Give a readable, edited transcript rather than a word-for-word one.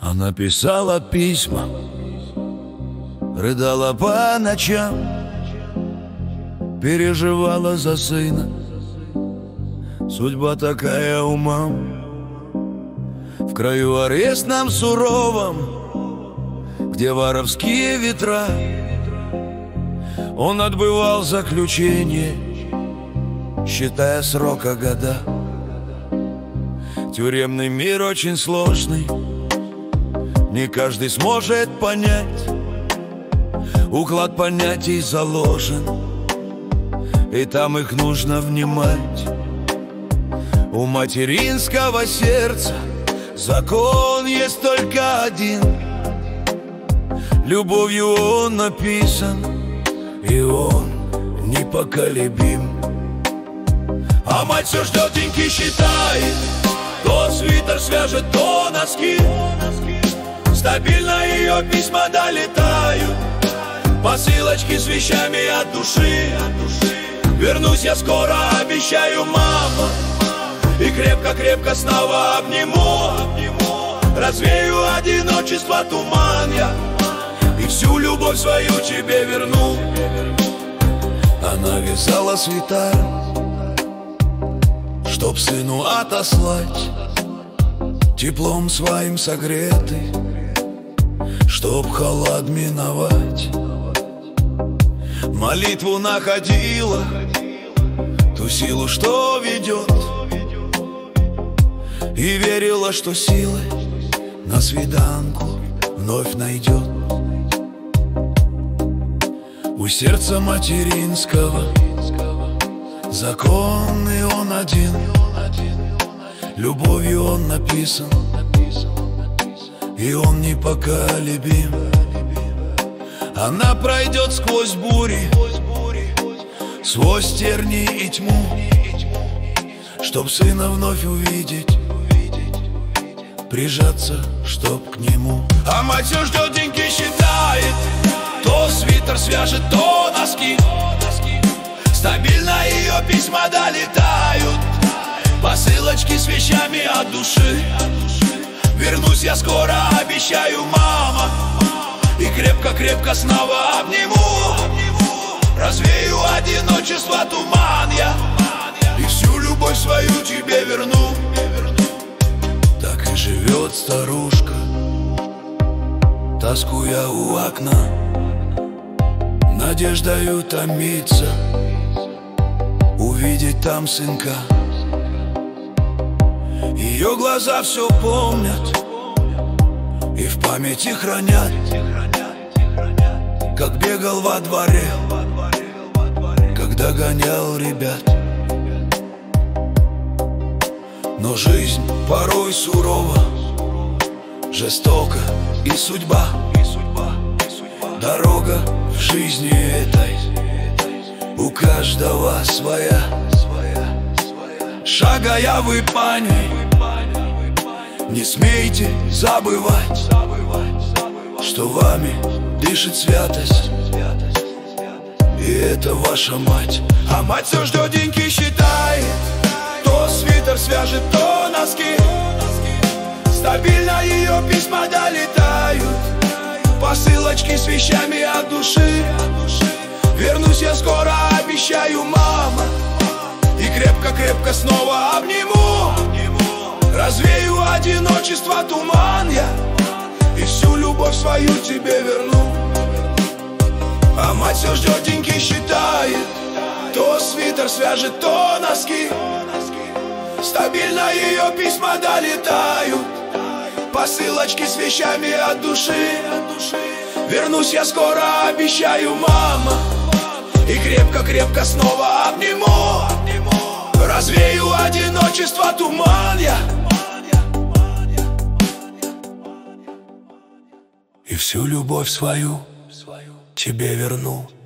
Она писала письма, рыдала по ночам, переживала за сына. Судьба такая у мам. В краю арестном суровом, где воровские ветра, он отбывал заключение, считая срока года. Тюремный мир очень сложный, не каждый сможет понять. Уклад понятий заложен, и там их нужно внимать. У материнского сердца закон есть только один. Любовью он написан, и он непоколебим. А мать все ждет, деньги считает, то свитер свяжет, то носки. Стабильно ее письма долетают, посылочки с вещами от души. Вернусь я скоро, обещаю, мама, и крепко-крепко снова обниму. Развею одиночество туман я, и всю любовь свою тебе верну. Она вязала свитер, чтоб сыну отослать, теплом своим согретый, чтоб холод миновать. Молитву находила, ту силу, что ведет, и верила, что силы на свиданку вновь найдет. У сердца материнского закон, и он один. Любовью он написан, и он непоколебим. Она пройдет сквозь бури, сквозь терни и тьму, чтоб сына вновь увидеть, прижаться, чтоб к нему. А мать все ждет, деньги считает, то свитер свяжет, то носки. Стабильно ее письма долетают, посылочки с вещами от души. Вернусь я скоро, обещаю, мама, и крепко-крепко снова обниму. Развею одиночество туман я, и всю любовь свою тебе верну. Так и живет старушка, тоскуя у окна, надеждою томится увидеть там сынка. Ее глаза все помнят и в памяти хранят, как бегал во дворе, когда гонял ребят. Но жизнь порой сурова, жестока и судьба. Дорога в жизни этой у каждого своя. Шагая вы по ней, не смейте забывать, что вами дышит святость, и это ваша мать. А мать все ждет, деньги считает, то свитер свяжет, то носки. Стабильно ее письма долетают, посылочки с вещами от души. Вернусь я скоро, обещаю, мама, и крепко-крепко снова обниму. Развею одиночество туман я, и всю любовь свою тебе верну. А мать все ждет, деньги считает, то свитер свяжет, то носки. Стабильно ее письма долетают, посылочки с вещами от души. Вернусь я скоро, обещаю, мама, и крепко-крепко снова обниму. Развею одиночество туман я, и всю любовь свою тебе верну.